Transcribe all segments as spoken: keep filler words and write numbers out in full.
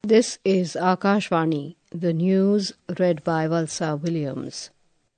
This is Akashvani, the news read by Valsa Williams.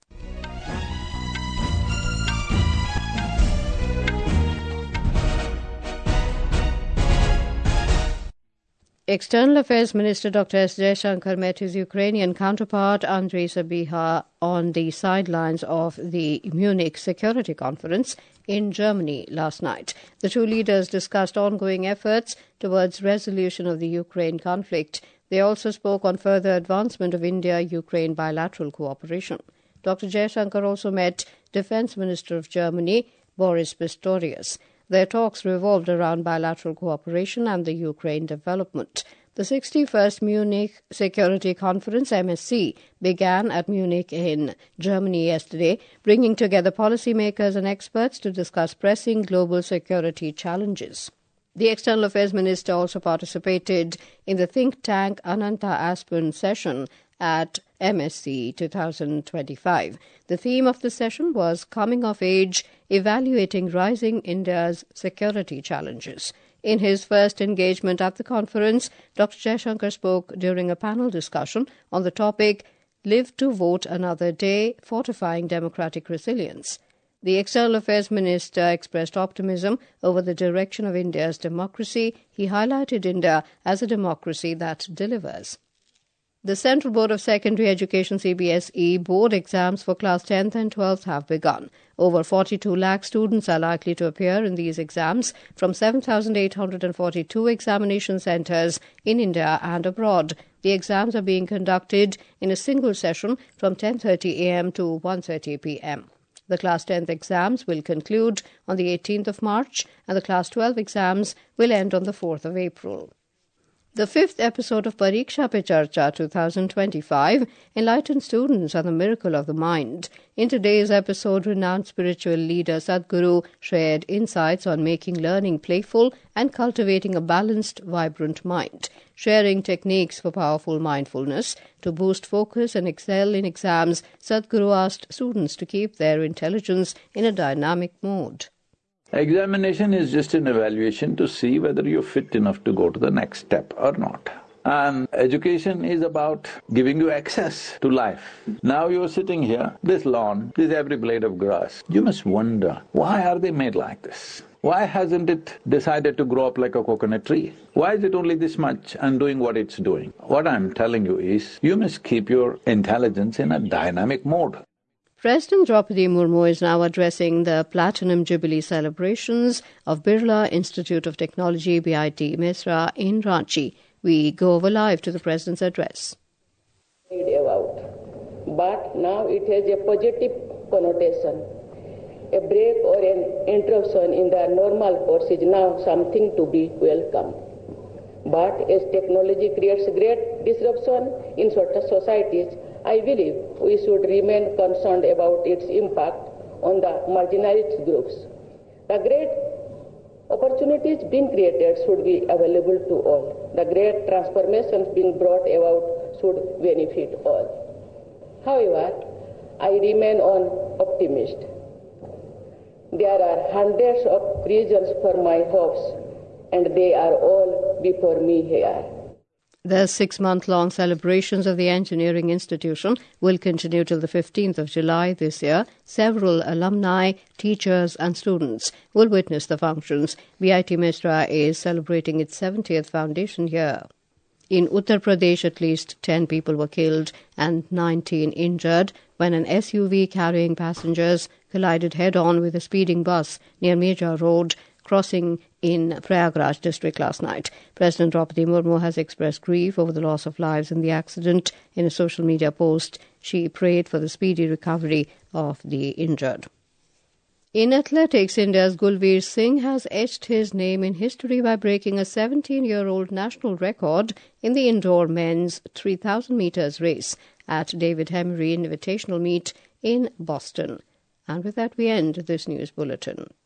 External Affairs Minister Doctor S. Jaishankar met his Ukrainian counterpart Andrei Sybiha on the sidelines of the Munich Security Conference in Germany last night. The two leaders discussed ongoing efforts towards resolution of the Ukraine conflict. They also spoke on further advancement of India-Ukraine bilateral cooperation. Doctor Jaishankar also met Defence Minister of Germany, Boris Pistorius. Their talks revolved around bilateral cooperation and the Ukraine development. The sixty-first Munich Security Conference, M S C, began at Munich in Germany yesterday, bringing together policymakers and experts to discuss pressing global security challenges. The External Affairs Minister also participated in the think tank Ananta Aspen session at M S C twenty twenty-five. The theme of the session was Coming of Age, Evaluating Rising India's Security Challenges. In his first engagement at the conference, Doctor Jaishankar spoke during a panel discussion on the topic Live to Vote Another Day, Fortifying Democratic Resilience. The External Affairs Minister expressed optimism over the direction of India's democracy. He highlighted India as a democracy that delivers. The Central Board of Secondary Education C B S E board exams for class tenth and twelfth have begun. Over forty-two lakh students are likely to appear in these exams from seven thousand eight hundred forty-two examination centres in India and abroad. The exams are being conducted in a single session from ten thirty a m to one thirty p m The Class tenth exams will conclude on the eighteenth of March and the Class twelve exams will end on the fourth of April. The fifth episode of Pariksha Pe Charcha twenty twenty-five enlightened students on the miracle of the mind. In today's episode, renowned spiritual leader Sadhguru shared insights on making learning playful and cultivating a balanced, vibrant mind. Sharing techniques for powerful mindfulness to boost focus and excel in exams, Sadhguru asked students to keep their intelligence in a dynamic mode. Examination is just an evaluation to see whether you're fit enough to go to the next step or not. And education is about giving you access to life. Now you're sitting here, this lawn, this every blade of grass. You must wonder, why are they made like this? Why hasn't it decided to grow up like a coconut tree? Why is it only this much and doing what it's doing? What I'm telling you is, you must keep your intelligence in a dynamic mode. President Draupadi Murmu is now addressing the Platinum Jubilee celebrations of Birla Institute of Technology, B I T Mesra, in Ranchi. We go over live to the President's address. But now it has a positive connotation. A break or an interruption in the normal course is now something to be welcomed. But as technology creates great disruption in certain societies, I believe we should remain concerned about its impact on the marginalized groups. The great opportunities being created should be available to all. The great transformations being brought about should benefit all. However, I remain an optimist. There are hundreds of reasons for my hopes, and they are all before me here. The six-month-long celebrations of the Engineering Institution will continue till the fifteenth of July this year. Several alumni, teachers and students will witness the functions. B I T Mesra is celebrating its seventieth foundation year. In Uttar Pradesh, at least ten people were killed and nineteen injured when an S U V carrying passengers collided head-on with a speeding bus near Meja Road, crossing in Prayagraj district last night. President Draupadi Murmu has expressed grief over the loss of lives in the accident. In a social media post, she prayed for the speedy recovery of the injured. In athletics, India's Gulveer Singh has etched his name in history by breaking a seventeen-year-old national record in the indoor men's three thousand metres race at David Hemery Invitational Meet in Boston. And with that, we end this news bulletin.